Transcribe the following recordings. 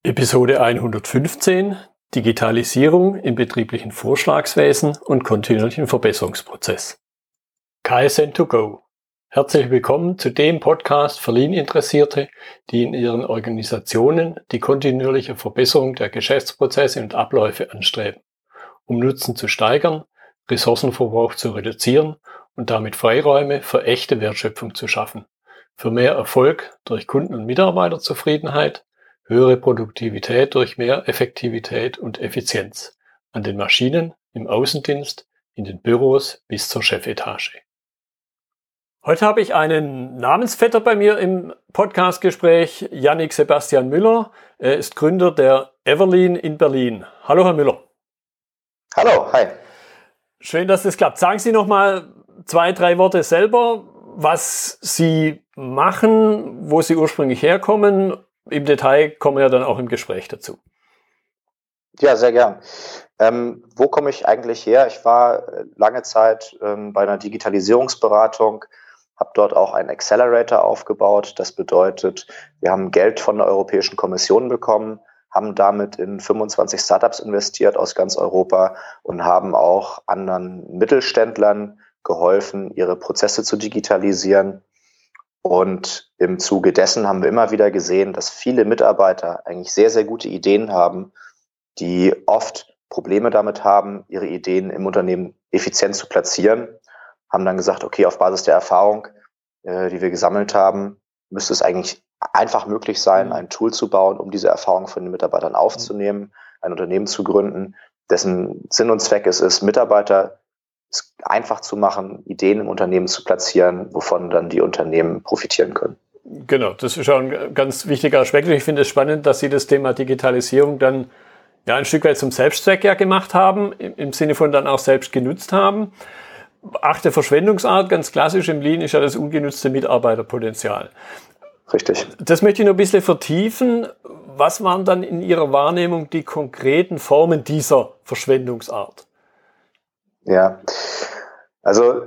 Episode 115: Digitalisierung im betrieblichen Vorschlagswesen und kontinuierlichen Verbesserungsprozess. KSN2Go. Herzlich willkommen zu dem Podcast für Lean-Interessierte, die in ihren Organisationen die kontinuierliche Verbesserung der Geschäftsprozesse und Abläufe anstreben, um Nutzen zu steigern, Ressourcenverbrauch zu reduzieren und damit Freiräume für echte Wertschöpfung zu schaffen, für mehr Erfolg durch Kunden- und Mitarbeiterzufriedenheit, höhere Produktivität durch mehr Effektivität und Effizienz an den Maschinen, im Außendienst, in den Büros bis zur Chefetage. Heute habe ich einen Namensvetter bei mir im Podcastgespräch, Yannick Sebastian Müller. Er ist Gründer der Everlean in Berlin. Hallo, Herr Müller. Hallo, hi. Schön, dass es klappt. Sagen Sie noch mal 2-3 Worte selber, was Sie machen, wo Sie ursprünglich herkommen. Im Detail kommen wir ja dann auch im Gespräch dazu. Ja, sehr gern. Wo komme ich eigentlich her? Ich war lange Zeit bei einer Digitalisierungsberatung, habe dort auch einen Accelerator aufgebaut. Das bedeutet, wir haben Geld von der Europäischen Kommission bekommen, haben damit in 25 Startups investiert aus ganz Europa und haben auch anderen Mittelständlern geholfen, ihre Prozesse zu digitalisieren. Und im Zuge dessen haben wir immer wieder gesehen, dass viele Mitarbeiter eigentlich sehr, sehr gute Ideen haben, die oft Probleme damit haben, ihre Ideen im Unternehmen effizient zu platzieren. Haben dann gesagt, okay, auf Basis der Erfahrung, die wir gesammelt haben, müsste es eigentlich einfach möglich sein, ein Tool zu bauen, um diese Erfahrung von den Mitarbeitern aufzunehmen, ein Unternehmen zu gründen, dessen Sinn und Zweck es ist, Mitarbeiter es einfach zu machen, Ideen im Unternehmen zu platzieren, wovon dann die Unternehmen profitieren können. Genau, das ist schon ein ganz wichtiger Aspekt. Ich finde es spannend, dass Sie das Thema Digitalisierung dann ja ein Stück weit zum Selbstzweck ja gemacht haben, im Sinne von dann auch selbst genutzt haben. 8. Verschwendungsart, ganz klassisch im Lean, ist ja das ungenutzte Mitarbeiterpotenzial. Richtig. Das möchte ich noch ein bisschen vertiefen. Was waren dann in Ihrer Wahrnehmung die konkreten Formen dieser Verschwendungsart? Ja, also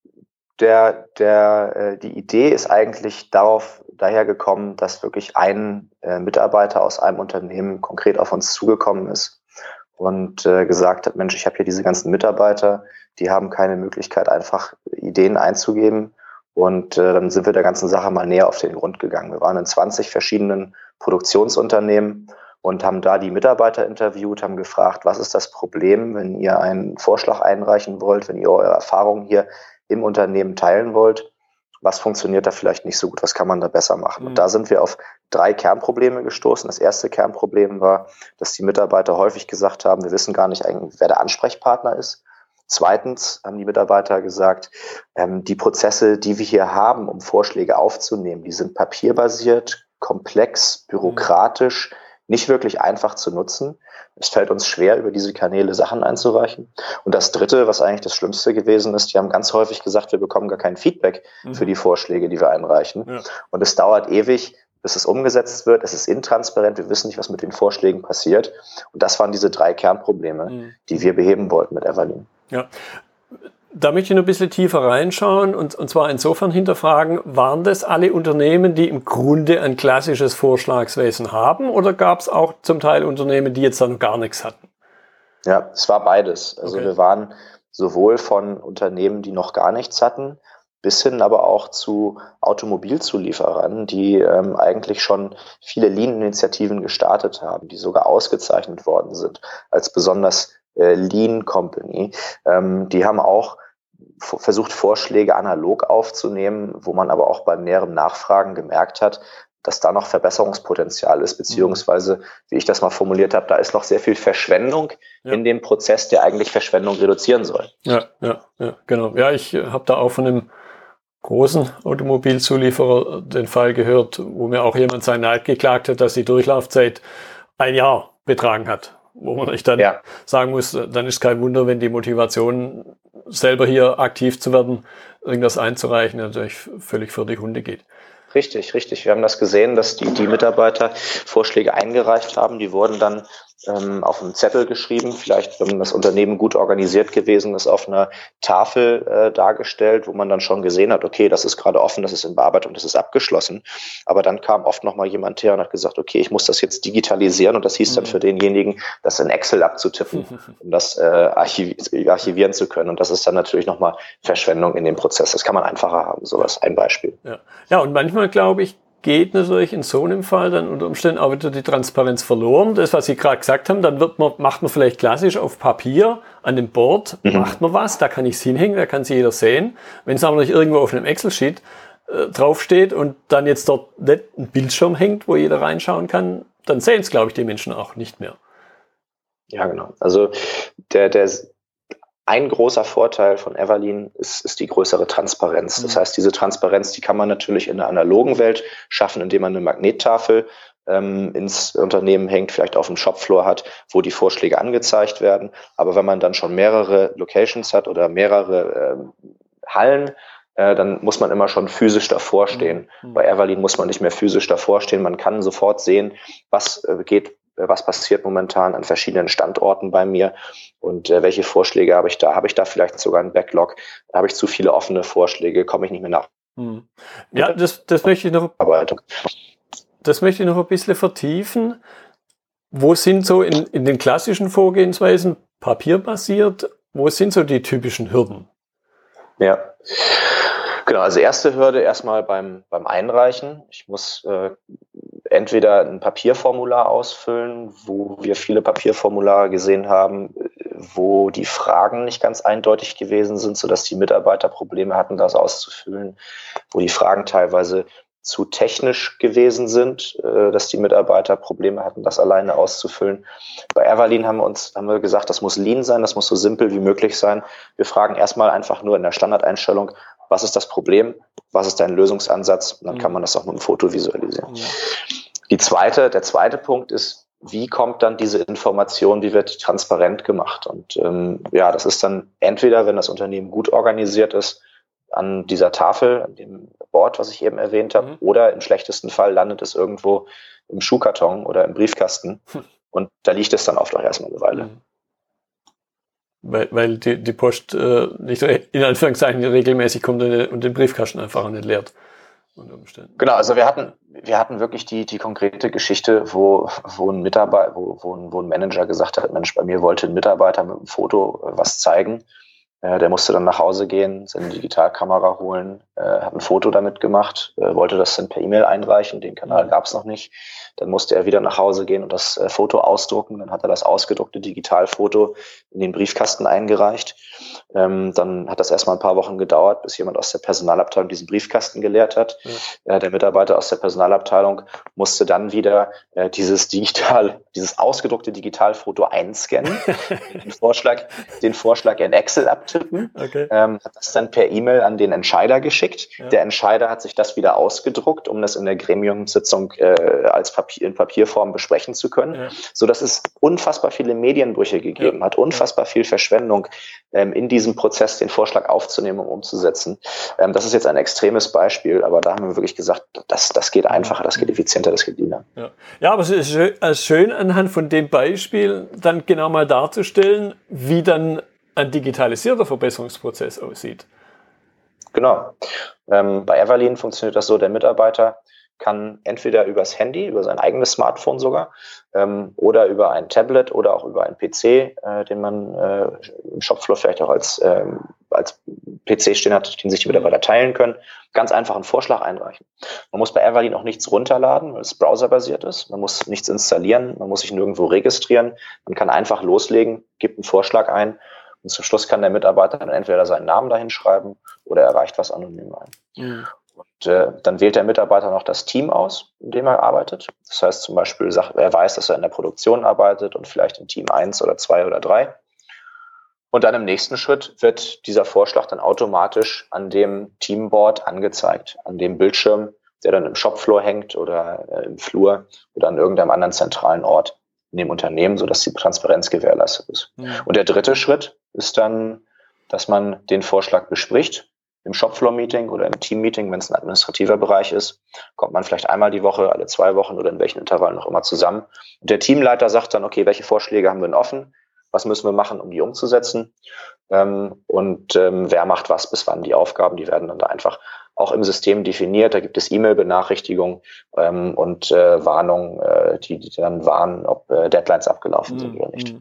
die Idee ist eigentlich daher gekommen, dass wirklich ein Mitarbeiter aus einem Unternehmen konkret auf uns zugekommen ist und gesagt hat, Mensch, ich habe hier diese ganzen Mitarbeiter, die haben keine Möglichkeit, einfach Ideen einzugeben. Und dann sind wir der ganzen Sache mal näher auf den Grund gegangen. Wir waren in 20 verschiedenen Produktionsunternehmen und haben da die Mitarbeiter interviewt, haben gefragt, was ist das Problem, wenn ihr einen Vorschlag einreichen wollt, wenn ihr eure Erfahrungen hier im Unternehmen teilen wollt, was funktioniert da vielleicht nicht so gut, was kann man da besser machen? Und da sind wir auf 3 Kernprobleme gestoßen. Das erste Kernproblem war, dass die Mitarbeiter häufig gesagt haben, wir wissen gar nicht eigentlich, wer der Ansprechpartner ist. Zweitens haben die Mitarbeiter gesagt, die Prozesse, die wir hier haben, um Vorschläge aufzunehmen, die sind papierbasiert, komplex, bürokratisch, nicht wirklich einfach zu nutzen. Es fällt uns schwer, über diese Kanäle Sachen einzureichen. Und das Dritte, was eigentlich das Schlimmste gewesen ist, die haben ganz häufig gesagt, wir bekommen gar kein Feedback für die Vorschläge, die wir einreichen. Ja. Und es dauert ewig, bis es umgesetzt wird. Es ist intransparent. Wir wissen nicht, was mit den Vorschlägen passiert. Und das waren diese 3 Kernprobleme, die wir beheben wollten mit Everlean. Ja. Da möchte ich noch ein bisschen tiefer reinschauen und zwar insofern hinterfragen, waren das alle Unternehmen, die im Grunde ein klassisches Vorschlagswesen haben oder gab es auch zum Teil Unternehmen, die jetzt da noch gar nichts hatten? Ja, es war beides. Also wir waren sowohl von Unternehmen, die noch gar nichts hatten, bis hin aber auch zu Automobilzulieferern, die eigentlich schon viele Lean-Initiativen gestartet haben, die sogar ausgezeichnet worden sind als besonders Lean Company. Die haben auch versucht, Vorschläge analog aufzunehmen, wo man aber auch beim näheren Nachfragen gemerkt hat, dass da noch Verbesserungspotenzial ist, beziehungsweise, wie ich das mal formuliert habe, da ist noch sehr viel Verschwendung in dem Prozess, der eigentlich Verschwendung reduzieren soll. Ja, genau. Ja, ich habe da auch von einem großen Automobilzulieferer den Fall gehört, wo mir auch jemand seinen Neid geklagt hat, dass die Durchlaufzeit 1 Jahr betragen hat. Wo man nicht dann sagen muss, dann ist kein Wunder, wenn die Motivation, selber hier aktiv zu werden, irgendwas einzureichen, natürlich völlig für die Hunde geht. Richtig. Wir haben das gesehen, dass die Mitarbeiter Vorschläge eingereicht haben. Die wurden dann auf einen Zettel geschrieben, vielleicht, wenn das Unternehmen gut organisiert gewesen ist, auf einer Tafel dargestellt, wo man dann schon gesehen hat, okay, das ist gerade offen, das ist in Bearbeitung, das ist abgeschlossen. Aber dann kam oft noch mal jemand her und hat gesagt, okay, ich muss das jetzt digitalisieren, und das hieß dann für denjenigen, das in Excel abzutippen, um das archivieren zu können. Und das ist dann natürlich noch mal Verschwendung in dem Prozess. Das kann man einfacher haben, sowas, ein Beispiel. Ja, und manchmal, glaube ich, geht natürlich in so einem Fall dann unter Umständen auch wieder die Transparenz verloren. Das, was Sie gerade gesagt haben, dann macht man vielleicht klassisch auf Papier an dem Board, macht man was, da kann ich es hinhängen, da kann es jeder sehen. Wenn es aber nicht irgendwo auf einem Excel-Sheet draufsteht und dann jetzt dort nicht ein Bildschirm hängt, wo jeder reinschauen kann, dann sehen es, glaube ich, die Menschen auch nicht mehr. Ja, genau. Also ein großer Vorteil von Everlean ist die größere Transparenz. Das heißt, diese Transparenz, die kann man natürlich in der analogen Welt schaffen, indem man eine Magnettafel ins Unternehmen hängt, vielleicht auf dem Shopfloor hat, wo die Vorschläge angezeigt werden. Aber wenn man dann schon mehrere Locations hat oder mehrere Hallen, dann muss man immer schon physisch davor stehen. Bei Everlean muss man nicht mehr physisch davor stehen. Man kann sofort sehen, was passiert momentan an verschiedenen Standorten bei mir und welche Vorschläge habe ich da? Habe ich da vielleicht sogar einen Backlog? Habe ich zu viele offene Vorschläge? Komme ich nicht mehr nach? Ja, das möchte ich noch ein bisschen vertiefen. Wo sind so in den klassischen Vorgehensweisen papierbasiert, wo sind so die typischen Hürden? Ja, genau. Also erste Hürde erstmal beim Einreichen. Ich muss entweder ein Papierformular ausfüllen, wo wir viele Papierformulare gesehen haben, wo die Fragen nicht ganz eindeutig gewesen sind, sodass die Mitarbeiter Probleme hatten, das auszufüllen, wo die Fragen teilweise zu technisch gewesen sind, dass die Mitarbeiter Probleme hatten, das alleine auszufüllen. Bei Everlean haben wir gesagt, das muss lean sein, das muss so simpel wie möglich sein. Wir fragen erstmal einfach nur in der Standardeinstellung, was ist das Problem, was ist dein Lösungsansatz, und dann kann man das auch mit einem Foto visualisieren. Ja. Der zweite Punkt ist, wie kommt dann diese Information, wie wird die transparent gemacht? Und das ist dann entweder, wenn das Unternehmen gut organisiert ist, an dieser Tafel, an dem Board, was ich eben erwähnt habe, oder im schlechtesten Fall landet es irgendwo im Schuhkarton oder im Briefkasten und da liegt es dann oft auch erstmal eine Weile. Weil die Post nicht in Anführungszeichen regelmäßig kommt und den Briefkasten einfach nicht leert. Genau, also wir hatten wirklich die konkrete Geschichte, wo ein Manager gesagt hat, Mensch, bei mir wollte ein Mitarbeiter mit einem Foto was zeigen. Der musste dann nach Hause gehen, seine Digitalkamera holen, hat ein Foto damit gemacht, wollte das dann per E-Mail einreichen, den Kanal gab es noch nicht. Dann musste er wieder nach Hause gehen und das Foto ausdrucken. Dann hat er das ausgedruckte Digitalfoto in den Briefkasten eingereicht. Dann hat das erstmal ein paar Wochen gedauert, bis jemand aus der Personalabteilung diesen Briefkasten geleert hat. Der Mitarbeiter aus der Personalabteilung musste dann wieder dieses ausgedruckte Digitalfoto einscannen, den Vorschlag in Excel abtippen, hat das dann per E-Mail an den Entscheider geschickt. Ja. Der Entscheider hat sich das wieder ausgedruckt, um das in der Gremiumssitzung in Papierform besprechen zu können, sodass es unfassbar viele Medienbrüche gegeben hat, unfassbar viel Verschwendung in diesem Prozess, den Vorschlag aufzunehmen und umzusetzen. Das ist jetzt ein extremes Beispiel, aber da haben wir wirklich gesagt, das geht einfacher, das geht effizienter, das geht leaner. Ja, aber es ist schön anhand von dem Beispiel dann genau mal darzustellen, wie dann ein digitalisierter Verbesserungsprozess aussieht. Genau. Bei Everlean funktioniert das so, der Mitarbeiter kann entweder übers Handy, über sein eigenes Smartphone sogar, oder über ein Tablet oder auch über einen PC, den man im Shopfloor vielleicht auch als PC stehen hat, den sich die Mitarbeiter teilen können, ganz einfach einen Vorschlag einreichen. Man muss bei Everlean auch nichts runterladen, weil es browserbasiert ist. Man muss nichts installieren, man muss sich nirgendwo registrieren. Man kann einfach loslegen, gibt einen Vorschlag ein und zum Schluss kann der Mitarbeiter dann entweder seinen Namen dahin schreiben oder er reicht was anonym ein. Und dann wählt der Mitarbeiter noch das Team aus, in dem er arbeitet. Das heißt zum Beispiel, er weiß, dass er in der Produktion arbeitet und vielleicht in Team 1 oder 2 oder 3. Und dann im nächsten Schritt wird dieser Vorschlag dann automatisch an dem Teamboard angezeigt, an dem Bildschirm, der dann im Shopfloor hängt oder im Flur oder an irgendeinem anderen zentralen Ort in dem Unternehmen, sodass die Transparenz gewährleistet ist. Und der dritte Schritt ist dann, dass man den Vorschlag bespricht im Shopfloor-Meeting oder im Team-Meeting, wenn es ein administrativer Bereich ist, kommt man vielleicht einmal die Woche, alle 2 Wochen oder in welchen Intervallen noch immer zusammen. Und der Teamleiter sagt dann, okay, welche Vorschläge haben wir denn offen? Was müssen wir machen, um die umzusetzen? Wer macht was, bis wann die Aufgaben, die werden dann da einfach auch im System definiert. Da gibt es E-Mail-Benachrichtigungen und Warnungen, die dann warnen, ob Deadlines abgelaufen sind oder nicht.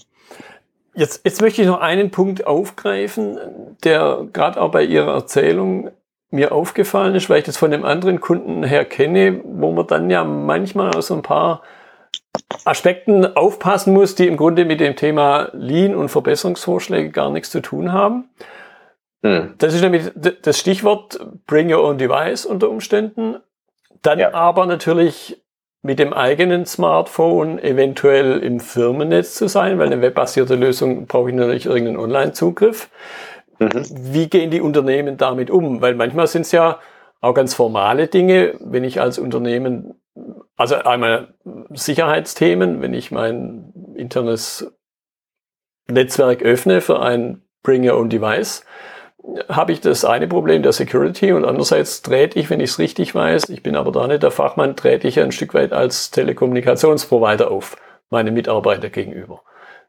Jetzt möchte ich noch einen Punkt aufgreifen, der gerade auch bei Ihrer Erzählung mir aufgefallen ist, weil ich das von dem anderen Kunden her kenne, wo man dann ja manchmal aus so ein paar Aspekten aufpassen muss, die im Grunde mit dem Thema Lean und Verbesserungsvorschläge gar nichts zu tun haben. Das ist nämlich das Stichwort Bring Your Own Device unter Umständen. Dann aber natürlich mit dem eigenen Smartphone eventuell im Firmennetz zu sein, weil eine webbasierte Lösung brauche ich natürlich irgendeinen Online-Zugriff. Wie gehen die Unternehmen damit um? Weil manchmal sind es ja auch ganz formale Dinge, wenn ich als Unternehmen, also einmal Sicherheitsthemen, wenn ich mein internes Netzwerk öffne für ein Bring Your Own Device, habe ich das eine Problem der Security und andererseits trete ich, wenn ich es richtig weiß, ich bin aber da nicht der Fachmann, trete ich ein Stück weit als Telekommunikationsprovider auf meine Mitarbeiter gegenüber.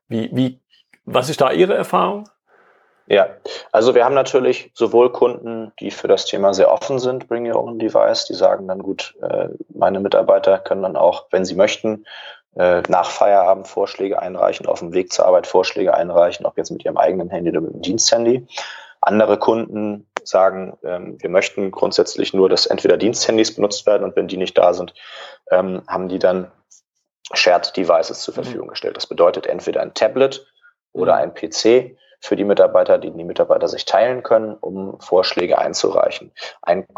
Was ist da Ihre Erfahrung? Ja, also wir haben natürlich sowohl Kunden, die für das Thema sehr offen sind, Bring Your Own Device, die sagen dann gut, meine Mitarbeiter können dann auch, wenn sie möchten, nach Feierabend Vorschläge einreichen, auf dem Weg zur Arbeit Vorschläge einreichen, ob jetzt mit ihrem eigenen Handy oder mit dem Diensthandy. Andere Kunden sagen, wir möchten grundsätzlich nur, dass entweder Diensthandys benutzt werden und wenn die nicht da sind, haben die dann Shared Devices zur Verfügung gestellt. Das bedeutet entweder ein Tablet oder ein PC für die Mitarbeiter, die Mitarbeiter sich teilen können, um Vorschläge einzureichen. Ein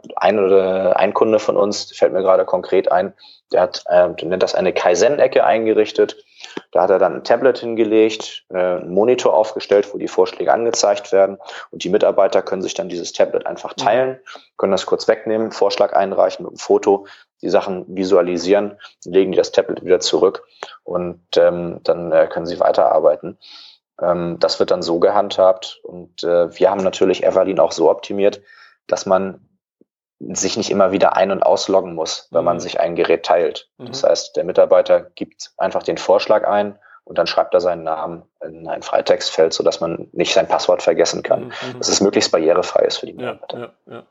Kunde von uns, fällt mir gerade konkret ein, der nennt das eine Kaizen-Ecke eingerichtet. Da hat er dann ein Tablet hingelegt, einen Monitor aufgestellt, wo die Vorschläge angezeigt werden und die Mitarbeiter können sich dann dieses Tablet einfach teilen, können das kurz wegnehmen, Vorschlag einreichen mit einem Foto, die Sachen visualisieren, legen die das Tablet wieder zurück und dann können sie weiterarbeiten. Das wird dann so gehandhabt und wir haben natürlich Everlean auch so optimiert, dass man sich nicht immer wieder ein- und ausloggen muss, wenn man sich ein Gerät teilt. Das heißt, der Mitarbeiter gibt einfach den Vorschlag ein und dann schreibt er seinen Namen in ein Freitextfeld, sodass man nicht sein Passwort vergessen kann. Dass es möglichst barrierefrei ist für die Mitarbeiter.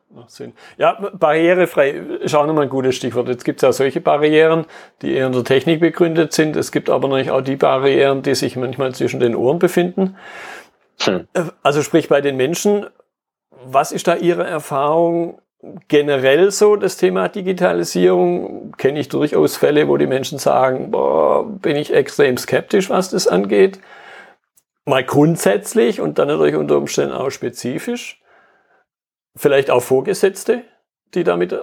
Ja, barrierefrei ist auch nochmal ein gutes Stichwort. Jetzt gibt es ja solche Barrieren, die eher in der Technik begründet sind. Es gibt aber natürlich auch die Barrieren, die sich manchmal zwischen den Ohren befinden. Also sprich bei den Menschen, was ist da Ihre Erfahrung? Generell so das Thema Digitalisierung kenne ich durchaus Fälle, wo die Menschen sagen, bin ich extrem skeptisch, was das angeht. Mal grundsätzlich und dann natürlich unter Umständen auch spezifisch. Vielleicht auch Vorgesetzte, die damit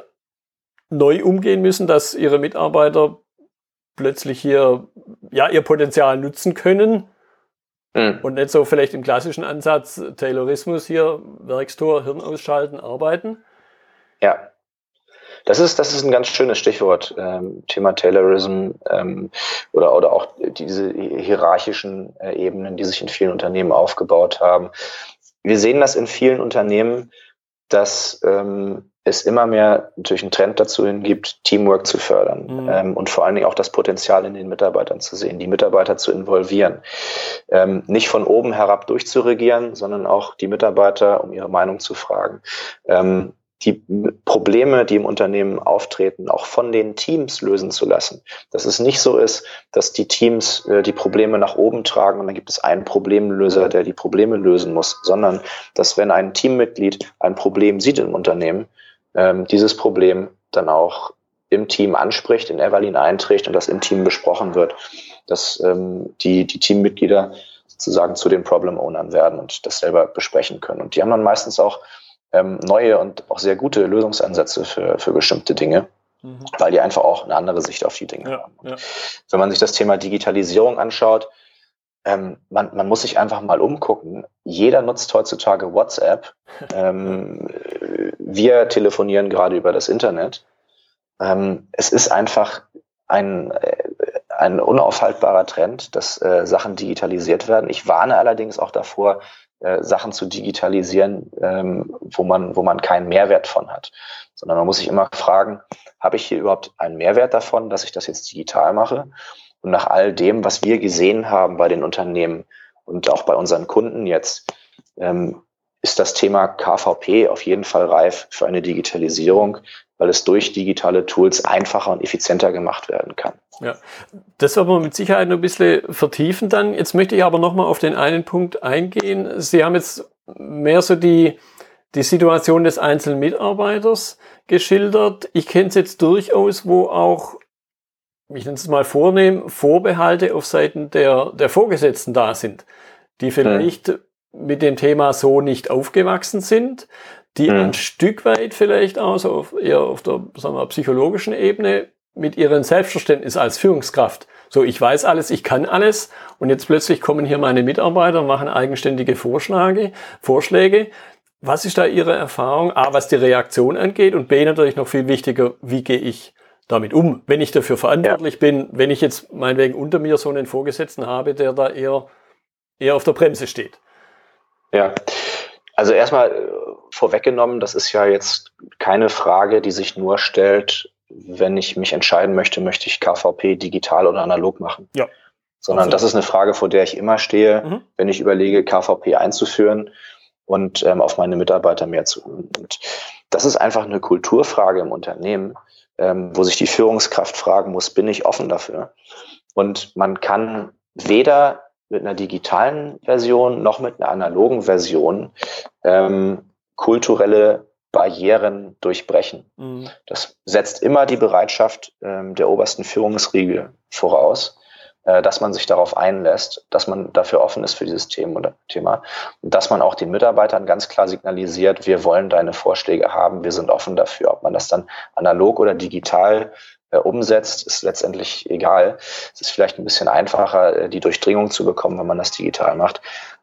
neu umgehen müssen, dass ihre Mitarbeiter plötzlich hier ihr Potenzial nutzen können. Und nicht so vielleicht im klassischen Ansatz Taylorismus hier, Werkstor, Hirn ausschalten, arbeiten. Ja, das ist ein ganz schönes Stichwort, Thema Taylorism oder auch diese hierarchischen Ebenen, die sich in vielen Unternehmen aufgebaut haben. Wir sehen das in vielen Unternehmen, dass es immer mehr natürlich einen Trend dazu hin gibt, Teamwork zu fördern und vor allen Dingen auch das Potenzial in den Mitarbeitern zu sehen, die Mitarbeiter zu involvieren. Nicht von oben herab durchzuregieren, sondern auch die Mitarbeiter um ihre Meinung zu fragen. Die Probleme, die im Unternehmen auftreten, auch von den Teams lösen zu lassen. Dass es nicht so ist, dass die Teams die Probleme nach oben tragen und dann gibt es einen Problemlöser, der die Probleme lösen muss, sondern dass wenn ein Teammitglied ein Problem sieht im Unternehmen, dieses Problem dann auch im Team anspricht, in Everlean einträgt und das im Team besprochen wird, dass die Teammitglieder sozusagen zu den Problem-Ownern werden und das selber besprechen können. Und die haben dann meistens auch neue und auch sehr gute Lösungsansätze für bestimmte Dinge, weil die einfach auch eine andere Sicht auf die Dinge haben. Ja. Wenn man sich das Thema Digitalisierung anschaut, man muss sich einfach mal umgucken. Jeder nutzt heutzutage WhatsApp. Wir telefonieren gerade über das Internet. Es ist einfach ein unaufhaltbarer Trend, dass Sachen digitalisiert werden. Ich warne allerdings auch davor, Sachen zu digitalisieren, wo man keinen Mehrwert von hat. Sondern man muss sich immer fragen, habe ich hier überhaupt einen Mehrwert davon, dass ich das jetzt digital mache? Und nach all dem, was wir gesehen haben bei den Unternehmen und auch bei unseren Kunden jetzt, ist das Thema KVP auf jeden Fall reif für eine Digitalisierung, weil es durch digitale Tools einfacher und effizienter gemacht werden kann. Ja, das werden wir mit Sicherheit noch ein bisschen vertiefen dann. Jetzt möchte ich aber nochmal auf den einen Punkt eingehen. Sie haben jetzt mehr so die Situation des einzelnen Mitarbeiters geschildert. Ich kenne es jetzt durchaus, wo auch, ich nenne es mal vornehm, Vorbehalte auf Seiten der Vorgesetzten da sind, die vielleicht mit dem Thema so nicht aufgewachsen sind, die ein Stück weit vielleicht auch so eher auf der, sagen wir, psychologischen Ebene mit ihrem Selbstverständnis als Führungskraft. So, ich weiß alles, ich kann alles und jetzt plötzlich kommen hier meine Mitarbeiter und machen eigenständige Vorschläge. Was ist da Ihre Erfahrung? A, was die Reaktion angeht und B, natürlich noch viel wichtiger, wie gehe ich damit um, wenn ich dafür verantwortlich bin, wenn ich jetzt meinetwegen unter mir so einen Vorgesetzten habe, der da eher auf der Bremse steht. Ja, also erstmal vorweggenommen, das ist ja jetzt keine Frage, die sich nur stellt, wenn ich mich entscheiden möchte ich KVP digital oder analog machen. Ja. Sondern das ist eine Frage, vor der ich immer stehe, wenn ich überlege, KVP einzuführen und auf meine Mitarbeiter mehr zu hören. Und das ist einfach eine Kulturfrage im Unternehmen, wo sich die Führungskraft fragen muss, bin ich offen dafür? Und man kann weder mit einer digitalen Version noch mit einer analogen Version kulturelle Barrieren durchbrechen. Das setzt immer die Bereitschaft der obersten Führungsriege voraus, dass man sich darauf einlässt, dass man dafür offen ist für dieses Thema und dass man auch den Mitarbeitern ganz klar signalisiert, wir wollen deine Vorschläge haben, wir sind offen dafür. Ob man das dann analog oder digital umsetzt, ist letztendlich egal. Es ist vielleicht ein bisschen einfacher, die Durchdringung zu bekommen, wenn man das digital macht.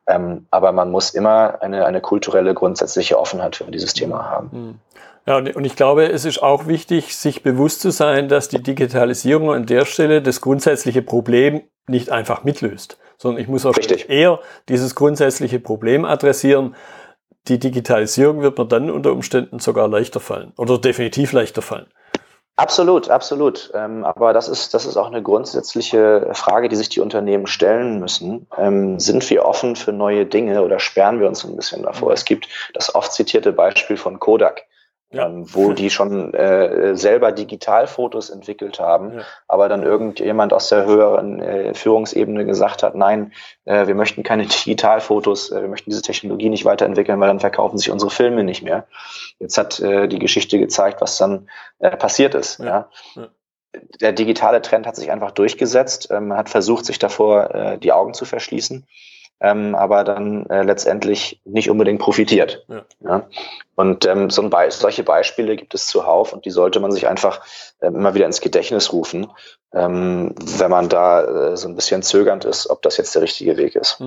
Aber man muss immer eine kulturelle, grundsätzliche Offenheit für dieses Thema haben. Ja, und ich glaube, es ist auch wichtig, sich bewusst zu sein, dass die Digitalisierung an der Stelle das grundsätzliche Problem nicht einfach mitlöst, sondern ich muss auch eher dieses grundsätzliche Problem adressieren. Die Digitalisierung wird mir dann unter Umständen sogar leichter fallen oder definitiv leichter fallen. Absolut. Aber das ist auch eine grundsätzliche Frage, die sich die Unternehmen stellen müssen. Sind wir offen für neue Dinge oder sperren wir uns ein bisschen davor? Es gibt das oft zitierte Beispiel von Kodak, wo die schon selber Digitalfotos entwickelt haben, aber dann irgendjemand aus der höheren Führungsebene gesagt hat, nein, wir möchten keine Digitalfotos, wir möchten diese Technologie nicht weiterentwickeln, weil dann verkaufen sich unsere Filme nicht mehr. Jetzt hat die Geschichte gezeigt, was dann passiert ist. Ja. Der digitale Trend hat sich einfach durchgesetzt. Man hat versucht, sich davor die Augen zu verschließen, aber dann letztendlich nicht unbedingt profitiert. Ja. Und solche Beispiele gibt es zuhauf und die sollte man sich einfach immer wieder ins Gedächtnis rufen, wenn man da so ein bisschen zögernd ist, ob das jetzt der richtige Weg ist.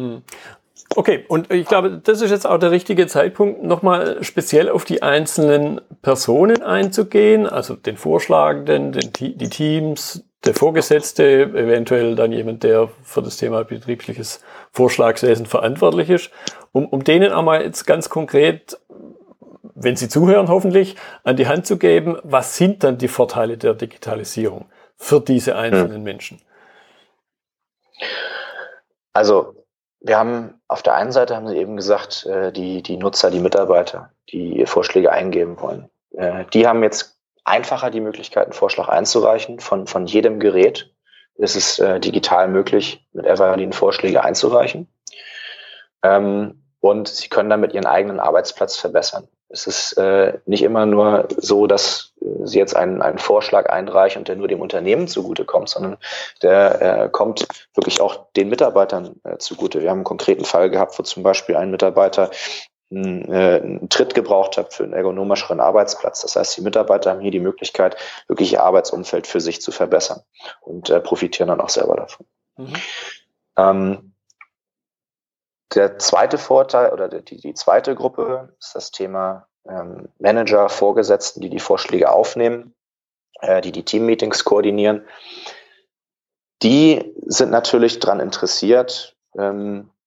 Okay, und ich glaube, das ist jetzt auch der richtige Zeitpunkt, nochmal speziell auf die einzelnen Personen einzugehen, also den Vorschlagenden, die Teams, der Vorgesetzte, eventuell dann jemand, der für das Thema betriebliches Vorschlagswesen verantwortlich ist, um denen einmal jetzt ganz konkret, wenn sie zuhören hoffentlich, an die Hand zu geben, was sind dann die Vorteile der Digitalisierung für diese einzelnen Menschen? Also wir haben auf der einen Seite, haben Sie eben gesagt, die Nutzer, die Mitarbeiter, die Vorschläge eingeben wollen. Die haben jetzt einfacher die Möglichkeit, einen Vorschlag einzureichen. Von jedem Gerät ist es digital möglich, mit Evergreen Vorschläge einzureichen. Und sie können damit ihren eigenen Arbeitsplatz verbessern. Es ist nicht immer nur so, dass sie jetzt einen Vorschlag einreichen und der nur dem Unternehmen zugutekommt, sondern der kommt wirklich auch den Mitarbeitern zugute. Wir haben einen konkreten Fall gehabt, wo zum Beispiel ein Mitarbeiter einen Tritt gebraucht hat für einen ergonomischeren Arbeitsplatz. Das heißt, die Mitarbeiter haben hier die Möglichkeit, wirklich ihr Arbeitsumfeld für sich zu verbessern und profitieren dann auch selber davon. Der zweite Vorteil oder die zweite Gruppe ist das Thema Manager, Vorgesetzten, die Vorschläge aufnehmen, die Teammeetings koordinieren. Die sind natürlich daran interessiert,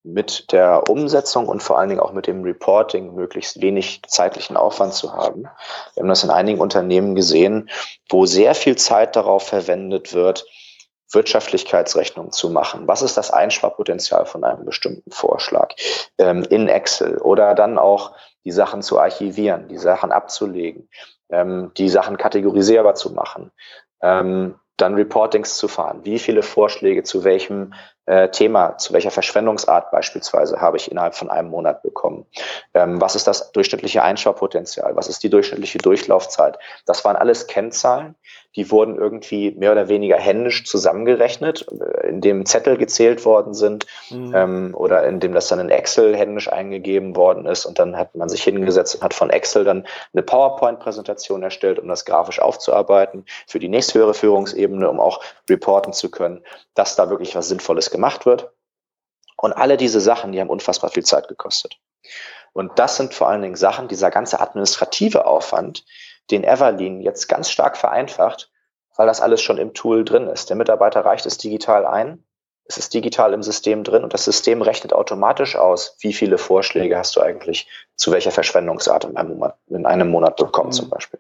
mit der Umsetzung und vor allen Dingen auch mit dem Reporting möglichst wenig zeitlichen Aufwand zu haben. Wir haben das in einigen Unternehmen gesehen, wo sehr viel Zeit darauf verwendet wird, Wirtschaftlichkeitsrechnungen zu machen. Was ist das Einsparpotenzial von einem bestimmten Vorschlag in Excel oder dann auch die Sachen zu archivieren, die Sachen abzulegen, die Sachen kategorisierbar zu machen, dann Reportings zu fahren. Wie viele Vorschläge zu welchem Thema, zu welcher Verschwendungsart beispielsweise habe ich innerhalb von einem Monat bekommen? Was ist das durchschnittliche Einsparpotenzial? Was ist die durchschnittliche Durchlaufzeit? Das waren alles Kennzahlen, die wurden irgendwie mehr oder weniger händisch zusammengerechnet, indem Zettel gezählt worden sind oder indem das dann in Excel händisch eingegeben worden ist und dann hat man sich hingesetzt und hat von Excel dann eine PowerPoint-Präsentation erstellt, um das grafisch aufzuarbeiten für die nächsthöhere Führungsebene, um auch reporten zu können, dass da wirklich was Sinnvolles gemacht wird. Und alle diese Sachen, die haben unfassbar viel Zeit gekostet. Und das sind vor allen Dingen Sachen, dieser ganze administrative Aufwand, den Everlean jetzt ganz stark vereinfacht, weil das alles schon im Tool drin ist. Der Mitarbeiter reicht es digital ein, es ist digital im System drin und das System rechnet automatisch aus, wie viele Vorschläge hast du eigentlich zu welcher Verschwendungsart in einem Monat bekommen zum Beispiel.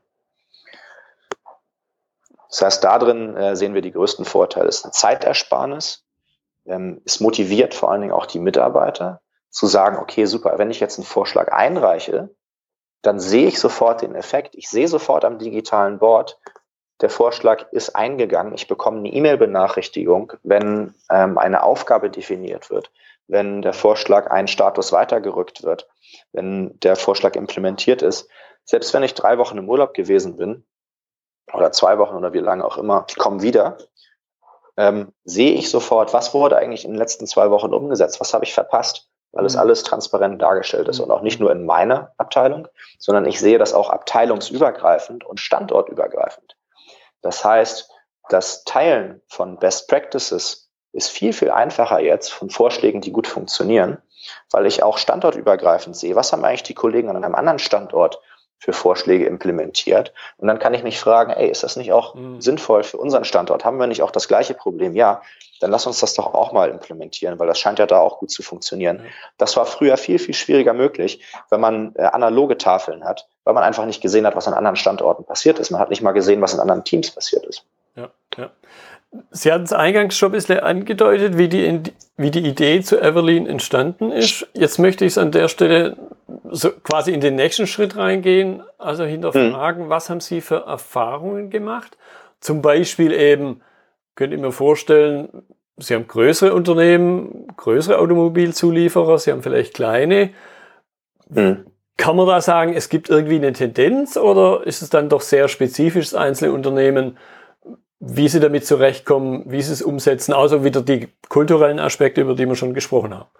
Das heißt, da drin sehen wir die größten Vorteile. Es ist eine Zeitersparnis. Es motiviert vor allen Dingen auch die Mitarbeiter zu sagen, okay, super, wenn ich jetzt einen Vorschlag einreiche, dann sehe ich sofort den Effekt. Ich sehe sofort am digitalen Board, der Vorschlag ist eingegangen. Ich bekomme eine E-Mail-Benachrichtigung, wenn eine Aufgabe definiert wird, wenn der Vorschlag einen Status weitergerückt wird, wenn der Vorschlag implementiert ist. Selbst wenn ich 3 Wochen im Urlaub gewesen bin oder 2 Wochen oder wie lange auch immer, ich komme wieder, sehe ich sofort, was wurde eigentlich in den letzten 2 Wochen umgesetzt, was habe ich verpasst, weil es alles transparent dargestellt ist und auch nicht nur in meiner Abteilung, sondern ich sehe das auch abteilungsübergreifend und standortübergreifend. Das heißt, das Teilen von Best Practices ist viel, viel einfacher jetzt von Vorschlägen, die gut funktionieren, weil ich auch standortübergreifend sehe, was haben eigentlich die Kollegen an einem anderen Standort für Vorschläge implementiert. Und dann kann ich mich fragen, ist das nicht auch sinnvoll für unseren Standort? Haben wir nicht auch das gleiche Problem? Ja, dann lass uns das doch auch mal implementieren, weil das scheint ja da auch gut zu funktionieren. Das war früher viel, viel schwieriger möglich, wenn man analoge Tafeln hat, weil man einfach nicht gesehen hat, was an anderen Standorten passiert ist. Man hat nicht mal gesehen, was in anderen Teams passiert ist. Ja, ja. Sie hatten es eingangs schon ein bisschen angedeutet, wie die Idee zu Everlean entstanden ist. Jetzt möchte ich es an der Stelle so quasi in den nächsten Schritt reingehen, also hinterfragen, was haben Sie für Erfahrungen gemacht? Zum Beispiel eben, könnt ihr mir vorstellen, Sie haben größere Unternehmen, größere Automobilzulieferer, Sie haben vielleicht kleine. Kann man da sagen, es gibt irgendwie eine Tendenz oder ist es dann doch sehr spezifisch, das einzelne Unternehmen, wie sie damit zurechtkommen, wie sie es umsetzen, außer wieder die kulturellen Aspekte, über die wir schon gesprochen haben?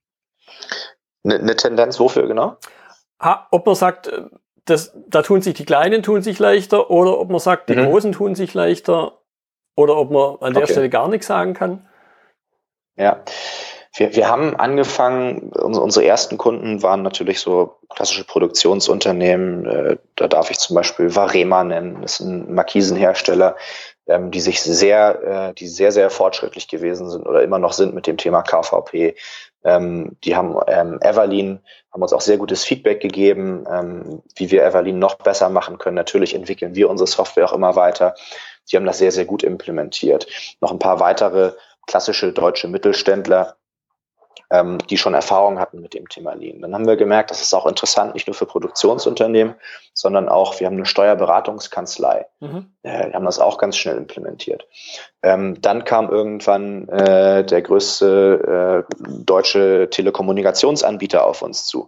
Eine Tendenz wofür genau? Ob man sagt, da tun sich die Kleinen leichter oder ob man sagt, die Großen tun sich leichter oder ob man an der Stelle gar nichts sagen kann? Ja, wir haben angefangen, unsere ersten Kunden waren natürlich so klassische Produktionsunternehmen. Da darf ich zum Beispiel Varema nennen, das ist ein Markisenhersteller, die sehr, sehr fortschrittlich gewesen sind oder immer noch sind mit dem Thema KVP. Die haben Everlean, haben uns auch sehr gutes Feedback gegeben, wie wir Everlean noch besser machen können. Natürlich entwickeln wir unsere Software auch immer weiter. Die haben das sehr, sehr gut implementiert. Noch ein paar weitere klassische deutsche Mittelständler, die schon Erfahrung hatten mit dem Thema Lean. Dann haben wir gemerkt, das ist auch interessant, nicht nur für Produktionsunternehmen, sondern auch, wir haben eine Steuerberatungskanzlei. Die haben das auch ganz schnell implementiert. Dann kam irgendwann der größte deutsche Telekommunikationsanbieter auf uns zu.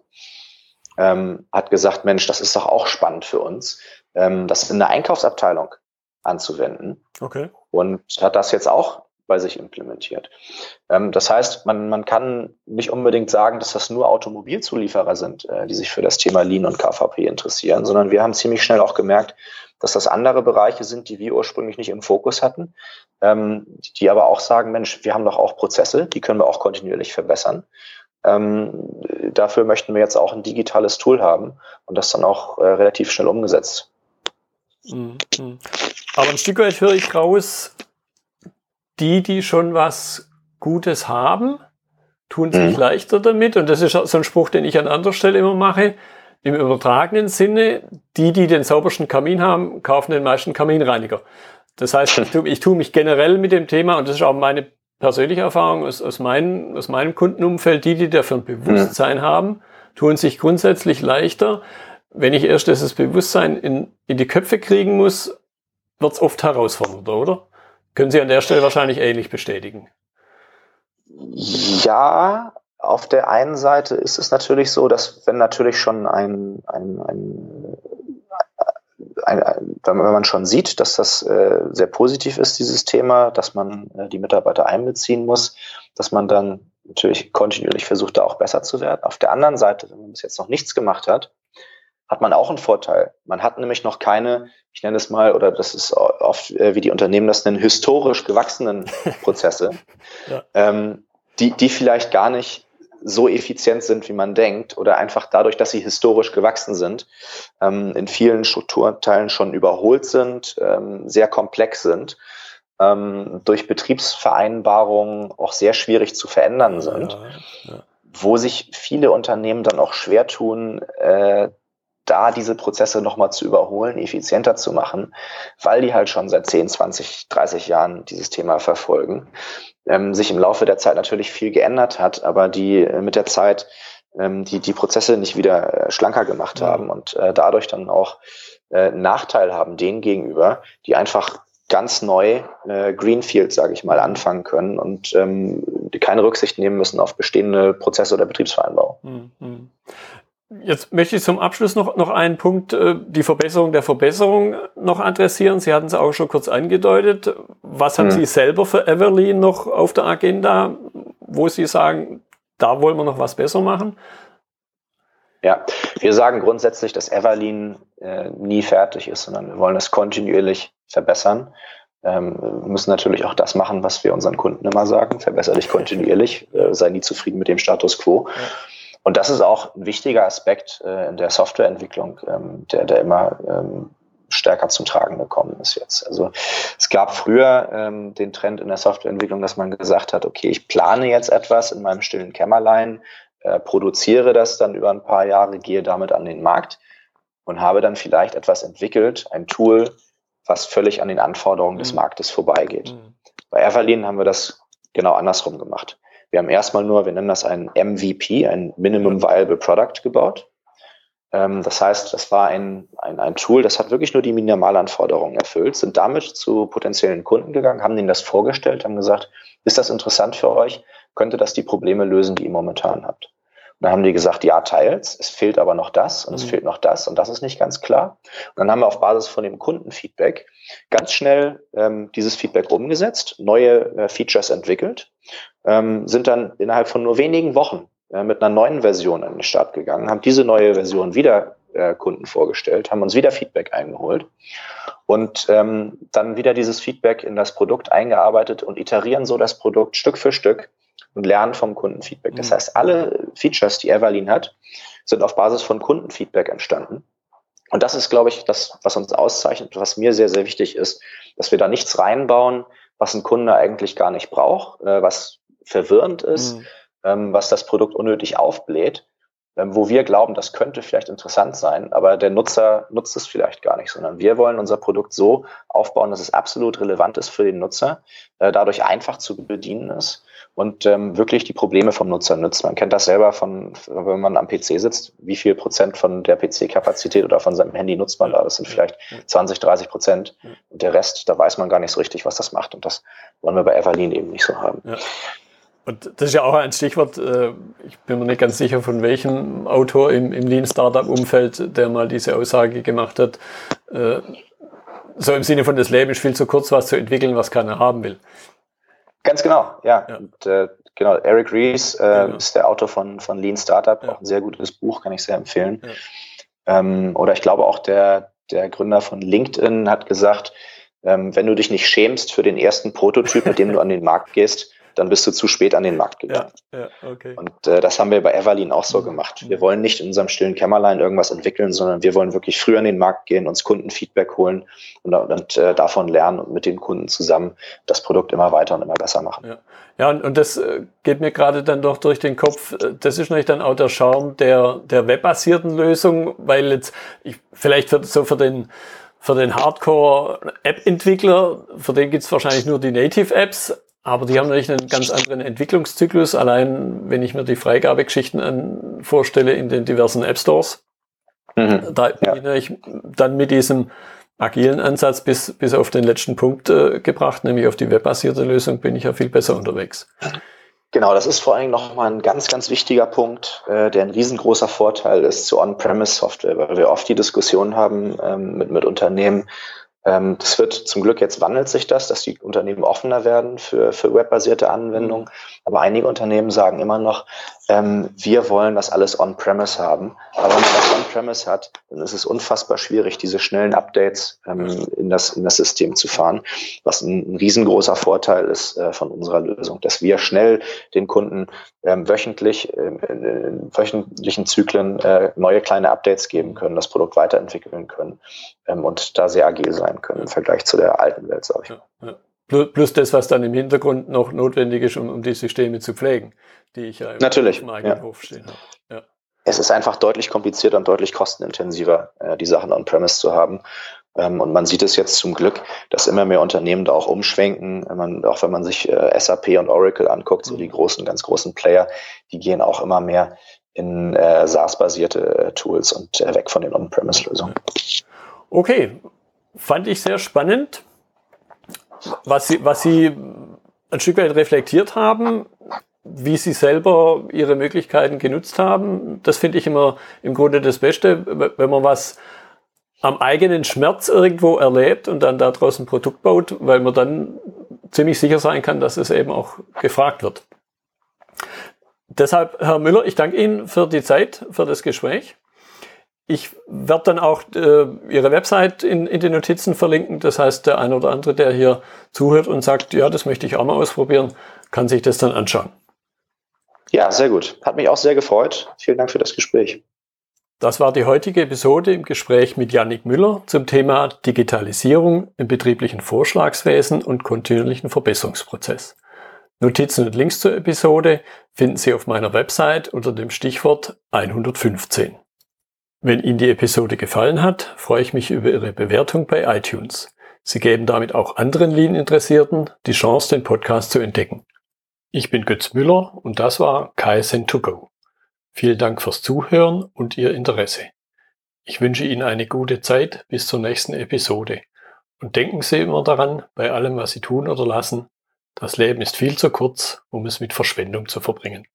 Hat gesagt, Mensch, das ist doch auch spannend für uns, das in der Einkaufsabteilung anzuwenden. Okay. Und hat das jetzt auch bei sich implementiert. Das heißt, man kann nicht unbedingt sagen, dass das nur Automobilzulieferer sind, die sich für das Thema Lean und KVP interessieren, sondern wir haben ziemlich schnell auch gemerkt, dass das andere Bereiche sind, die wir ursprünglich nicht im Fokus hatten, die aber auch sagen, Mensch, wir haben doch auch Prozesse, die können wir auch kontinuierlich verbessern. Dafür möchten wir jetzt auch ein digitales Tool haben und das dann auch relativ schnell umgesetzt. Aber ein Stück weit höre ich raus, die schon was Gutes haben, tun sich leichter damit. Und das ist so ein Spruch, den ich an anderer Stelle immer mache. Im übertragenen Sinne, die den saubersten Kamin haben, kaufen den meisten Kaminreiniger. Das heißt, ich tue mich generell mit dem Thema, und das ist auch meine persönliche Erfahrung aus meinem Kundenumfeld, die dafür ein Bewusstsein haben, tun sich grundsätzlich leichter. Wenn ich erst dieses Bewusstsein in die Köpfe kriegen muss, wird es oft herausfordernder, oder? Können Sie an der Stelle wahrscheinlich ähnlich bestätigen. Ja, auf der einen Seite ist es natürlich so, dass wenn natürlich schon wenn man schon sieht, dass das sehr positiv ist, dieses Thema, dass man die Mitarbeiter einbeziehen muss, dass man dann natürlich kontinuierlich versucht, da auch besser zu werden. Auf der anderen Seite, wenn man bis jetzt noch nichts gemacht hat, hat man auch einen Vorteil. Man hat nämlich noch keine, ich nenne es mal, oder das ist oft, wie die Unternehmen das nennen, historisch gewachsenen Prozesse, die vielleicht gar nicht so effizient sind, wie man denkt, oder einfach dadurch, dass sie historisch gewachsen sind, in vielen Strukturteilen schon überholt sind, sehr komplex sind, durch Betriebsvereinbarungen auch sehr schwierig zu verändern sind, wo sich viele Unternehmen dann auch schwer tun, da diese Prozesse nochmal zu überholen, effizienter zu machen, weil die halt schon seit 10, 20, 30 Jahren dieses Thema verfolgen. Sich im Laufe der Zeit natürlich viel geändert hat, aber die mit der Zeit die Prozesse nicht wieder schlanker gemacht haben und dadurch dann auch Nachteil haben denen gegenüber, die einfach ganz neu Greenfield, sage ich mal, anfangen können und die keine Rücksicht nehmen müssen auf bestehende Prozesse oder Betriebsvereinbarungen. Jetzt möchte ich zum Abschluss noch einen Punkt, die Verbesserung der Verbesserung noch adressieren. Sie hatten es auch schon kurz angedeutet. Was haben Sie selber für Everlean noch auf der Agenda, wo Sie sagen, da wollen wir noch was besser machen? Ja, wir sagen grundsätzlich, dass Everlean nie fertig ist, sondern wir wollen es kontinuierlich verbessern. Wir müssen natürlich auch das machen, was wir unseren Kunden immer sagen. Verbessere dich kontinuierlich, sei nie zufrieden mit dem Status quo. Ja. Und das ist auch ein wichtiger Aspekt in der Softwareentwicklung, der immer stärker zum Tragen gekommen ist jetzt. Also es gab früher den Trend in der Softwareentwicklung, dass man gesagt hat, okay, ich plane jetzt etwas in meinem stillen Kämmerlein, produziere das dann über ein paar Jahre, gehe damit an den Markt und habe dann vielleicht etwas entwickelt, ein Tool, was völlig an den Anforderungen des Marktes vorbeigeht. Bei Everlean haben wir das genau andersrum gemacht. Wir haben erstmal nur, wir nennen das ein MVP, ein Minimum Viable Product gebaut. Das heißt, das war ein Tool, das hat wirklich nur die Minimalanforderungen erfüllt, sind damit zu potenziellen Kunden gegangen, haben denen das vorgestellt, haben gesagt, ist das interessant für euch? Könnte das die Probleme lösen, die ihr momentan habt? Und dann haben die gesagt, ja, teils, es fehlt aber noch das und es fehlt noch das und das ist nicht ganz klar. Und dann haben wir auf Basis von dem Kundenfeedback ganz schnell dieses Feedback umgesetzt, neue Features entwickelt, sind dann innerhalb von nur wenigen Wochen mit einer neuen Version an den Start gegangen, haben diese neue Version wieder Kunden vorgestellt, haben uns wieder Feedback eingeholt und dann wieder dieses Feedback in das Produkt eingearbeitet und iterieren so das Produkt Stück für Stück und lernen vom Kundenfeedback. Das heißt, alle Features, die Everlean hat, sind auf Basis von Kundenfeedback entstanden. Und das ist, glaube ich, das, was uns auszeichnet, was mir sehr, sehr wichtig ist, dass wir da nichts reinbauen, was ein Kunde eigentlich gar nicht braucht, was verwirrend ist, was das Produkt unnötig aufbläht, wo wir glauben, das könnte vielleicht interessant sein, aber der Nutzer nutzt es vielleicht gar nicht, sondern wir wollen unser Produkt so aufbauen, dass es absolut relevant ist für den Nutzer, dadurch einfach zu bedienen ist und wirklich die Probleme vom Nutzer nützt. Man kennt das selber wenn man am PC sitzt, wie viel Prozent von der PC-Kapazität oder von seinem Handy nutzt man da? Das sind vielleicht 20-30%. Und der Rest, da weiß man gar nicht so richtig, was das macht. Und das wollen wir bei Everlean eben nicht so haben. Ja. Und das ist ja auch ein Stichwort, ich bin mir nicht ganz sicher, von welchem Autor im Lean-Startup-Umfeld, der mal diese Aussage gemacht hat, so im Sinne von, das Leben ist viel zu kurz, was zu entwickeln, was keiner haben will. Ganz genau, ja. Und, genau, Eric Ries ist der Autor von Lean Startup, auch ein sehr gutes Buch, kann ich sehr empfehlen. Ja. Oder ich glaube auch der Gründer von LinkedIn hat gesagt, wenn du dich nicht schämst für den ersten Prototyp, mit dem du an den Markt gehst, dann bist du zu spät an den Markt gegangen. Ja, okay. Und das haben wir bei Everlean auch so gemacht. Wir wollen nicht in unserem stillen Kämmerlein irgendwas entwickeln, sondern wir wollen wirklich früh an den Markt gehen, uns Kundenfeedback holen und davon lernen und mit den Kunden zusammen das Produkt immer weiter und immer besser machen. Ja, und das geht mir gerade dann doch durch den Kopf. Das ist natürlich dann auch der Charme der webbasierten Lösung, weil jetzt vielleicht für den Hardcore-App-Entwickler, für den gibt's wahrscheinlich nur die Native-Apps, aber die haben natürlich einen ganz anderen Entwicklungszyklus. Allein, wenn ich mir die Freigabegeschichten vorstelle in den diversen App-Stores, da bin ich dann mit diesem agilen Ansatz bis auf den letzten Punkt gebracht, nämlich auf die webbasierte Lösung, bin ich ja viel besser unterwegs. Genau, das ist vor allem nochmal ein ganz, ganz wichtiger Punkt, der ein riesengroßer Vorteil ist zu On-Premise-Software, weil wir oft die Diskussion haben mit Unternehmen. Das wird zum Glück, jetzt wandelt sich das, dass die Unternehmen offener werden für webbasierte Anwendungen. Aber einige Unternehmen sagen immer noch, wir wollen das alles on-premise haben. Aber wenn man das on-premise hat, dann ist es unfassbar schwierig, diese schnellen Updates in das System zu fahren, was ein riesengroßer Vorteil ist von unserer Lösung, dass wir schnell den Kunden wöchentlich in wöchentlichen Zyklen neue kleine Updates geben können, das Produkt weiterentwickeln können und da sehr agil sein können im Vergleich zu der alten Welt, sage ich. Ja. Plus das, was dann im Hintergrund noch notwendig ist, um die Systeme zu pflegen, die ich ja im eigenen Hof stehen habe. Ja. Es ist einfach deutlich komplizierter und deutlich kostenintensiver, die Sachen on-premise zu haben. Und man sieht es jetzt zum Glück, dass immer mehr Unternehmen da auch umschwenken. Auch wenn man sich SAP und Oracle anguckt, so die ganz großen Player, die gehen auch immer mehr in SaaS-basierte Tools und weg von den On-Premise-Lösungen. Okay, fand ich sehr spannend, was Sie ein Stück weit reflektiert haben, wie Sie selber Ihre Möglichkeiten genutzt haben. Das finde ich immer im Grunde das Beste, wenn man was am eigenen Schmerz irgendwo erlebt und dann daraus ein Produkt baut, weil man dann ziemlich sicher sein kann, dass es eben auch gefragt wird. Deshalb, Herr Müller, ich danke Ihnen für die Zeit, für das Gespräch. Ich werde dann auch Ihre Website in den Notizen verlinken. Das heißt, der eine oder andere, der hier zuhört und sagt, ja, das möchte ich auch mal ausprobieren, kann sich das dann anschauen. Ja, sehr gut. Hat mich auch sehr gefreut. Vielen Dank für das Gespräch. Das war die heutige Episode im Gespräch mit Yannick Müller zum Thema Digitalisierung im betrieblichen Vorschlagswesen und kontinuierlichen Verbesserungsprozess. Notizen und Links zur Episode finden Sie auf meiner Website unter dem Stichwort 115. Wenn Ihnen die Episode gefallen hat, freue ich mich über Ihre Bewertung bei iTunes. Sie geben damit auch anderen Lean-Interessierten die Chance, den Podcast zu entdecken. Ich bin Götz Müller und das war KSN2Go. Vielen Dank fürs Zuhören und Ihr Interesse. Ich wünsche Ihnen eine gute Zeit bis zur nächsten Episode. Und denken Sie immer daran, bei allem, was Sie tun oder lassen, das Leben ist viel zu kurz, um es mit Verschwendung zu verbringen.